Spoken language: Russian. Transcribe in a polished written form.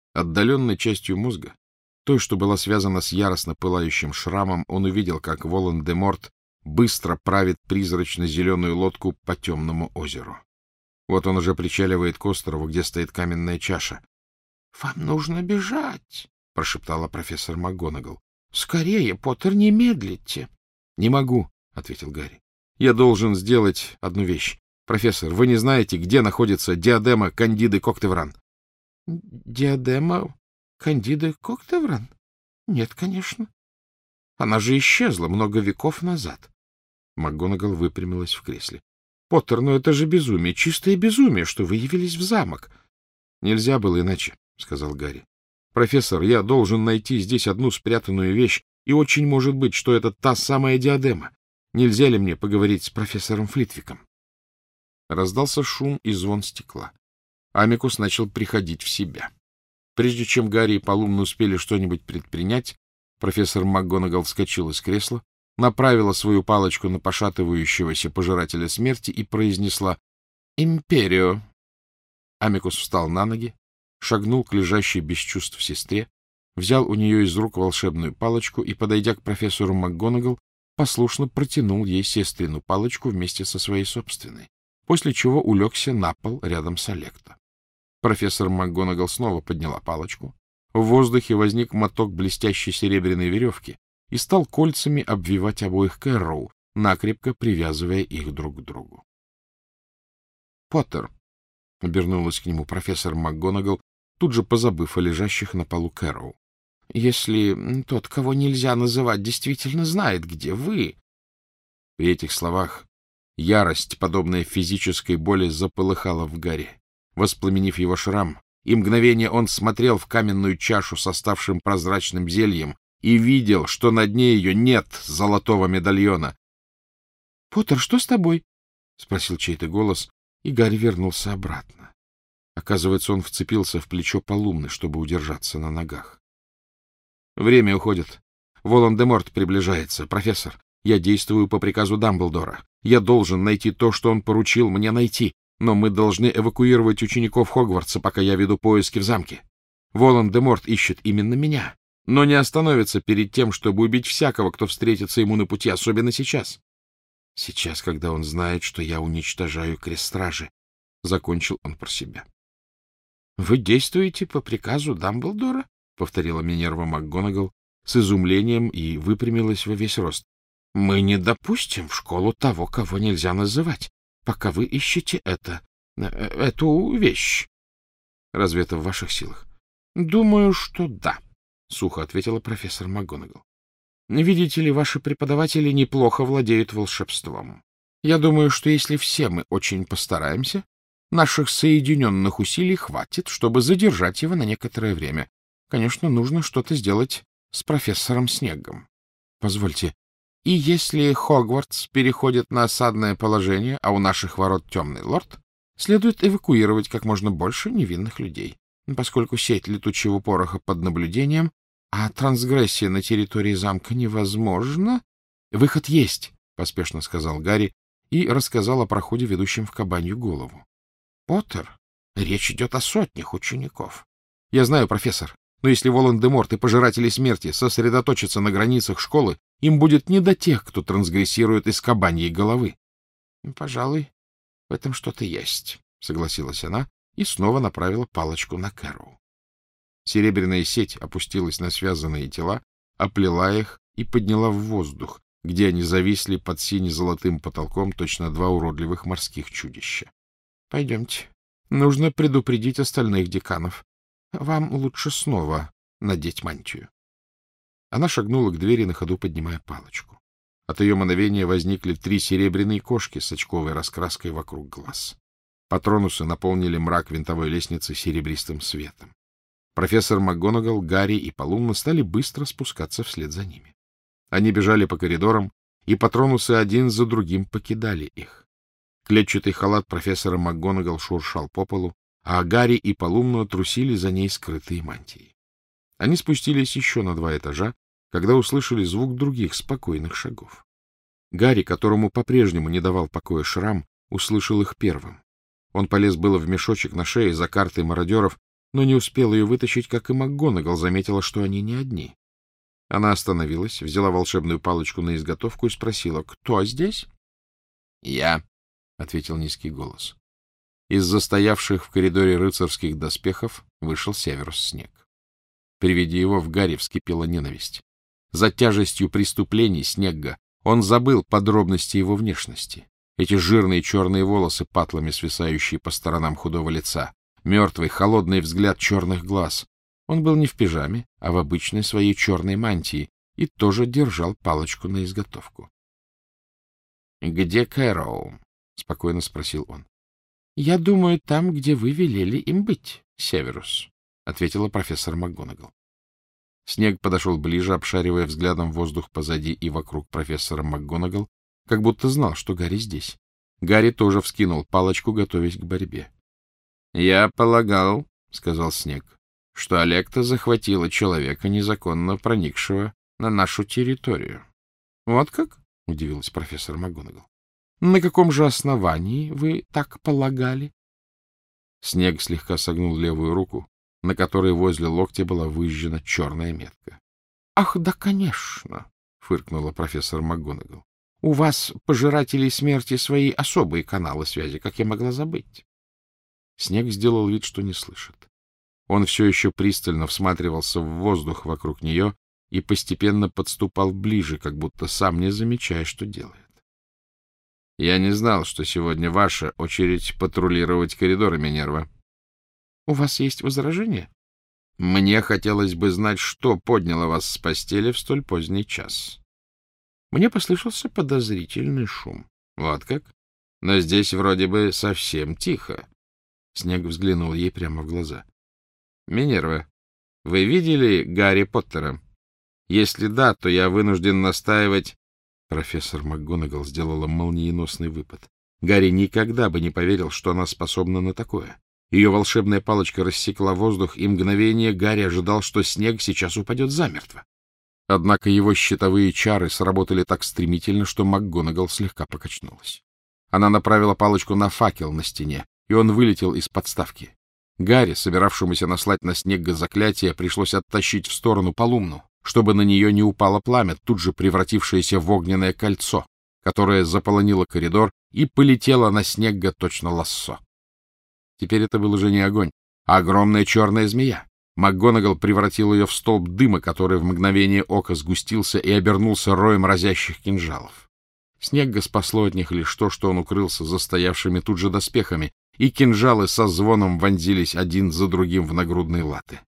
Отдаленной частью мозга, той, что была связана с яростно пылающим шрамом, он увидел, как Волан-де-Морт быстро правит призрачно-зеленую лодку по темному озеру. Вот он уже причаливает к острову, где стоит каменная чаша. — Вам нужно бежать, — прошептала профессор МакГонагал. — Скорее, Поттер, не медлите. — Не могу, — ответил Гарри. — Я должен сделать одну вещь. Профессор, вы не знаете, где находится диадема Кандиды Коктевран? — Диадема Кандиды Коктевран? Нет, конечно. Она же исчезла много веков назад. МакГонагал выпрямилась в кресле. — Поттер, ну это же безумие, чистое безумие, что вы явились в замок. — Нельзя было иначе, — сказал Гарри. — Профессор, я должен найти здесь одну спрятанную вещь, и очень может быть, что это та самая диадема. Нельзя ли мне поговорить с профессором Флитвиком? Раздался шум и звон стекла. Амикус начал приходить в себя. Прежде чем Гарри и Полумна успели что-нибудь предпринять, профессор МакГонагал вскочила с кресла, направила свою палочку на пошатывающегося пожирателя смерти и произнесла «Империо». Амикус встал на ноги, шагнул к лежащей без чувств сестре, взял у нее из рук волшебную палочку и, подойдя к профессору МакГонагал, послушно протянул ей сестрину палочку вместе со своей собственной, после чего улегся на пол рядом с Алекто. Профессор МакГонагал снова подняла палочку. В воздухе возник моток блестящей серебряной веревки и стал кольцами обвивать обоих Кэрроу, накрепко привязывая их друг к другу. — Поттер, — обернулась к нему профессор МакГонагал, тут же позабыв о лежащих на полу Кэрроу, — если тот, кого нельзя называть, действительно знает, где вы... При этих словах ярость, подобная физической боли, заполыхала в Гарри, воспламенив его шрам, и мгновение он смотрел в каменную чашу с оставшим прозрачным зельем и видел, что на дне ее нет золотого медальона. — Поттер, что с тобой? — спросил чей-то голос, и Гарри вернулся обратно. Оказывается, он вцепился в плечо Полумны, чтобы удержаться на ногах. — Время уходит. Волан-де-Морт приближается. Профессор, я действую по приказу Дамблдора. Я должен найти то, что он поручил мне найти. Но мы должны эвакуировать учеников Хогвартса, пока я веду поиски в замке. Волан-де-Морт ищет именно меня, но не остановится перед тем, чтобы убить всякого, кто встретится ему на пути, особенно сейчас. Сейчас, когда он знает, что я уничтожаю Крест-Стражи, — закончил он про себя. — Вы действуете по приказу Дамблдора? — повторила Минерва МакГонагал с изумлением и выпрямилась во весь рост. — Мы не допустим в школу того, кого нельзя называть, пока вы ищете эту вещь. Разве это в ваших силах? — Думаю, что да, — сухо ответила профессор МакГонагал. — Видите ли, ваши преподаватели неплохо владеют волшебством. Я думаю, что если все мы очень постараемся, наших соединенных усилий хватит, чтобы задержать его на некоторое время. Конечно, нужно что-то сделать с профессором Снегом. Позвольте, и если Хогвартс переходит на осадное положение, а у наших ворот темный лорд, следует эвакуировать как можно больше невинных людей, поскольку сеть летучего пороха под наблюдением, а трансгрессия на территории замка невозможна. — Выход есть, — поспешно сказал Гарри и рассказал о проходе, ведущем в Кабанью голову. — Поттер, речь идет о сотнях учеников. — Я знаю, профессор, но если Волан-де-Морт и Пожиратели Смерти сосредоточатся на границах школы, им будет не до тех, кто трансгрессирует из Кабаньей головы. — Пожалуй, в этом что-то есть, — согласилась она и снова направила палочку на Кэрроу. Серебряная сеть опустилась на связанные тела, оплела их и подняла в воздух, где они зависли под сине-золотым потолком, точно два уродливых морских чудища. — Пойдемте. Нужно предупредить остальных деканов. Вам лучше снова надеть мантию. Она шагнула к двери, на ходу поднимая палочку. От ее мановения возникли 3 серебряные кошки с очковой раскраской вокруг глаз. Патронусы наполнили мрак винтовой лестницы серебристым светом. Профессор МакГонагал, Гарри и Полумна стали быстро спускаться вслед за ними. Они бежали по коридорам, и патронусы один за другим покидали их. Клетчатый халат профессора МакГонагал шуршал по полу, а Гарри и Полумна трусили за ней скрытые мантии. Они спустились еще на 2 этажа, когда услышали звук других спокойных шагов. Гарри, которому по-прежнему не давал покоя шрам, услышал их первым. Он полез было в мешочек на шее за картой мародеров, но не успела ее вытащить, как и МакГонагал заметила, что они не одни. Она остановилась, взяла волшебную палочку на изготовку и спросила: «Кто здесь?» «Я», — ответил низкий голос. Из застоявших в коридоре рыцарских доспехов вышел Северус Снег. При виде его в Гарри вскипела ненависть. За тяжестью преступлений Снегга он забыл подробности его внешности. Эти жирные черные волосы, патлами свисающие по сторонам худого лица, мертвый, холодный взгляд черных глаз. Он был не в пижаме, а в обычной своей черной мантии и тоже держал палочку на изготовку. — Где Кэроу? — спокойно спросил он. — Я думаю, там, где вы велели им быть, Северус, — ответила профессор МакГонагал. Снег подошел ближе, обшаривая взглядом воздух позади и вокруг профессора МакГонагал, как будто знал, что Гарри здесь. Гарри тоже вскинул палочку, готовясь к борьбе. — Я полагал, — сказал Снег, — что Олекта захватила человека, незаконно проникшего на нашу территорию. — Вот как? — удивилась профессор МакГонагал. — На каком же основании вы так полагали? Снег слегка согнул левую руку, на которой возле локтя была выжжена черная метка. — Ах, да, конечно, — фыркнула профессор МакГонагал. — У вас, пожирателей смерти, свои особые каналы связи, как я могла забыть. Снег сделал вид, что не слышит. Он все еще пристально всматривался в воздух вокруг нее и постепенно подступал ближе, как будто сам не замечая, что делает. — Я не знал, что сегодня ваша очередь патрулировать коридоры, Минерва. — У вас есть возражения? — Мне хотелось бы знать, что подняло вас с постели в столь поздний час. Мне послышался подозрительный шум. — Вот как? Но здесь вроде бы совсем тихо. Снег взглянул ей прямо в глаза. — Минерва, вы видели Гарри Поттера? Если да, то я вынужден настаивать... Профессор МакГонагал сделала молниеносный выпад. Гарри никогда бы не поверил, что она способна на такое. Ее волшебная палочка рассекла воздух, и мгновение Гарри ожидал, что Снег сейчас упадет замертво. Однако его щитовые чары сработали так стремительно, что МакГонагал слегка покачнулась. Она направила палочку на факел на стене, и он вылетел из подставки. Гарри, собиравшемуся наслать на Снегга заклятие, пришлось оттащить в сторону Полумну, чтобы на нее не упало пламя, тут же превратившееся в огненное кольцо, которое заполонило коридор и полетело на Снегга точно лассо. Теперь это был уже не огонь, а огромная черная змея. МакГонагал превратил ее в столб дыма, который в мгновение ока сгустился и обернулся роем разящих кинжалов. Снегга спасло от них лишь то, что он укрылся за стоявшими тут же доспехами, и кинжалы со звоном вонзились один за другим в нагрудные латы.